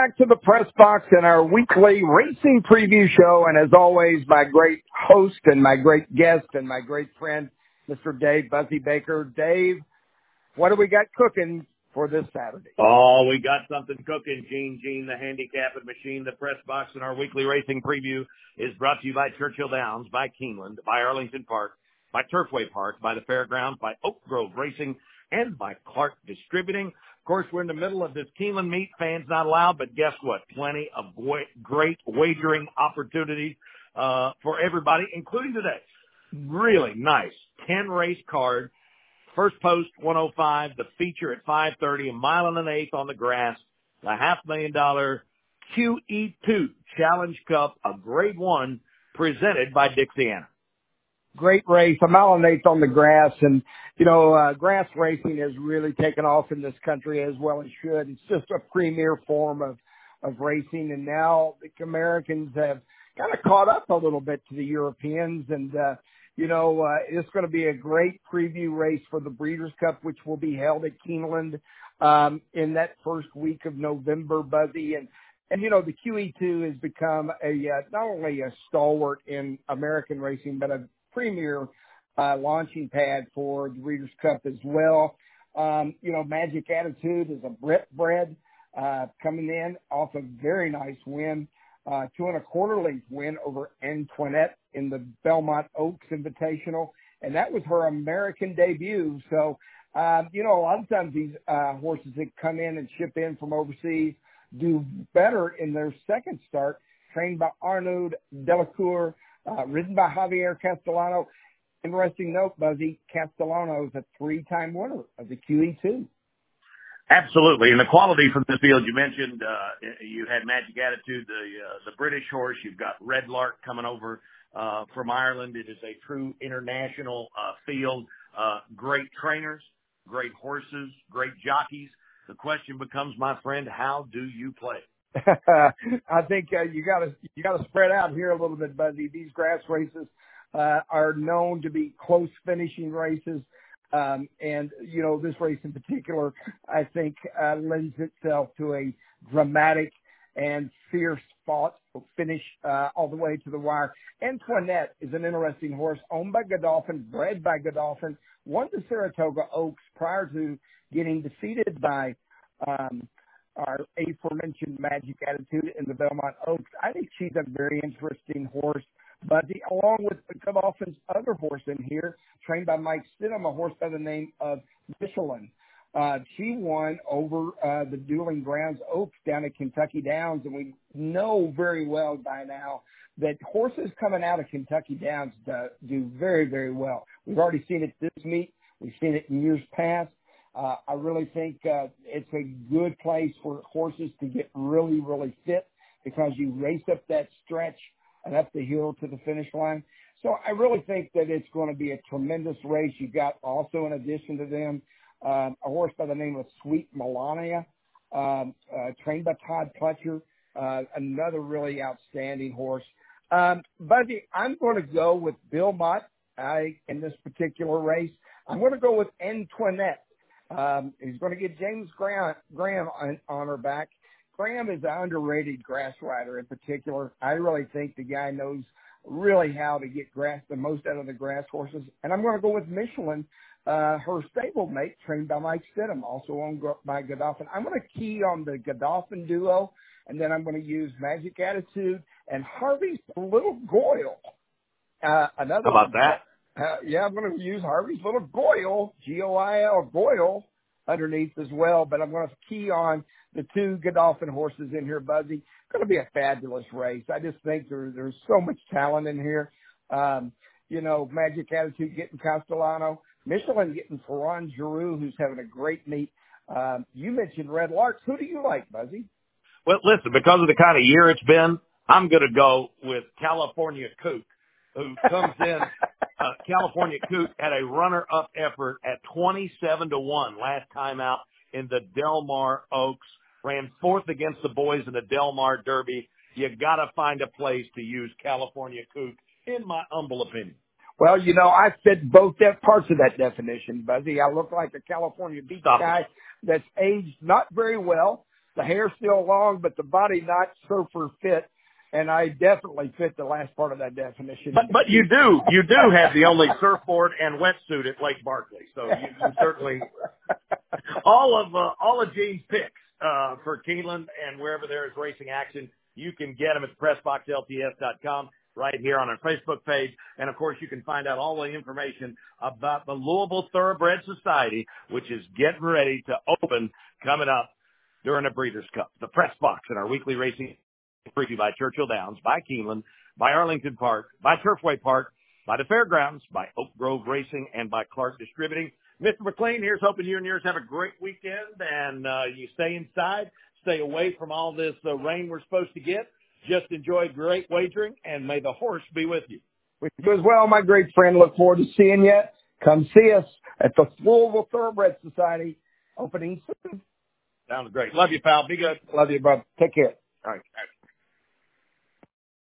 back to the Press Box and our weekly racing preview show. And as always, my great host and my great guest and my great friend, Mr. Dave Buzzy Baker. Dave, what do we got cooking for this Saturday? Oh, we got something cooking, Gene, the handicapping machine. The Press Box and our weekly racing preview is brought to you by Churchill Downs, by Keeneland, by Arlington Park, by Turfway Park, by the Fairgrounds, by Oak Grove Racing, and by Clark Distributing. Of course, we're in the middle of this Keeneland meet. Fans not allowed, but guess what? Plenty of great wagering opportunities for everybody, including today. Really nice 10-race card. First post, 105. The feature at 5:30, a mile and an eighth on the grass. The $500,000 QE2 Challenge Cup, a Grade 1, presented by Dixiana. Great race, a mile and an eighth on the grass. And, grass racing has really taken off in this country as well as should. It's just a premier form of racing. And now the Americans have kind of caught up a little bit to the Europeans. And, it's going to be a great preview race for the Breeders' Cup, which will be held at Keeneland in that first week of November, Buzzy. And the QE2 has become not only a stalwart in American racing, but a premier launching pad for the Breeders' Cup as well. Magic Attitude is a Brit bred coming in off a very nice win, 2 1/4 length win over Antoinette in the Belmont Oaks Invitational, and that was her American debut. So, a lot of times these horses that come in and ship in from overseas do better in their second start, trained by Arnaud Delacour, ridden by Javier Castellano. Interesting note, Buzzy, Castellano is a 3-time winner of the QE2. Absolutely. And the quality from this field, you mentioned, you had Magic Attitude, the British horse. You've got Red Lark coming over from Ireland. It is a true international field. Great trainers, great horses, great jockeys. The question becomes, my friend, how do you play? I think you got to spread out here a little bit, Buzzy. These grass races are known to be close finishing races. This race in particular, I think, lends itself to a dramatic and fierce fought finish all the way to the wire. Antoinette is an interesting horse, owned by Godolphin, bred by Godolphin, won the Saratoga Oaks prior to getting defeated by our aforementioned Magic Attitude in the Belmont Oaks. I think she's a very interesting horse. But along with Godolphin's other horse in here, trained by Mike Stidham, a horse by the name of Michelin. She won over the Dueling Grounds Oaks down at Kentucky Downs, and we know very well by now that horses coming out of Kentucky Downs do very, very well. We've already seen it this meet. We've seen it in years past. I really think it's a good place for horses to get really, really fit because you race up that stretch and up the hill to the finish line. So I really think that it's going to be a tremendous race. You've got also, in addition to them, a horse by the name of Sweet Melania, trained by Todd Pletcher, another really outstanding horse. Buzzy, I'm going to go with Bill Mott in this particular race. I'm going to go with Antoinette. He's going to get James Graham on her back. Graham is an underrated grass rider in particular. I really think the guy knows really how to get the most out of the grass horses. And I'm going to go with Michelin, her stablemate, trained by Mike Stidham, also owned by Godolphin. I'm going to key on the Godolphin duo, and then I'm going to use Magic Attitude and Harvey's Little Goyle. How about that? I'm going to use Harvey's Little Goyle, Goil, Goyle, underneath as well. But I'm going to key on the 2 Godolphin horses in here, Buzzy. It's going to be a fabulous race. I just think there's so much talent in here. Magic Attitude getting Castellano, Michelin getting Ferran Giroux, who's having a great meet. You mentioned Red Larks. Who do you like, Buzzy? Well, listen, because of the kind of year it's been, I'm going to go with California Kook, who comes in. California Kook had a runner-up effort at 27-1 last time out in the Del Mar Oaks. Ran 4th against the boys in the Del Mar Derby. You got to find a place to use California Kook, in my humble opinion. Well, I fit both parts of that definition, Buzzy. I look like a California beach guy that's aged not very well. The hair's still long, but the body not surfer fit. And I definitely fit the last part of that definition. But you do have the only surfboard and wetsuit at Lake Barkley. So you certainly, all of Gene's picks, for Keeneland and wherever there is racing action, you can get them at PressBoxLTS.com right here on our Facebook page. And of course, you can find out all the information about the Louisville Thoroughbred Society, which is getting ready to open coming up during the Breeders' Cup. The Press Box in our weekly racing preview by Churchill Downs, by Keeneland, by Arlington Park, by Turfway Park, by the Fairgrounds, by Oak Grove Racing, and by Clark Distributing. Mr. McLean, here's hoping you and yours have a great weekend, and you stay inside, stay away from all this rain we're supposed to get. Just enjoy great wagering, and may the horse be with you. With you as well, my great friend. Look forward to seeing you. Come see us at the Louisville Thoroughbred Society opening soon. Sounds great. Love you, pal. Be good. Love you, brother. Take care.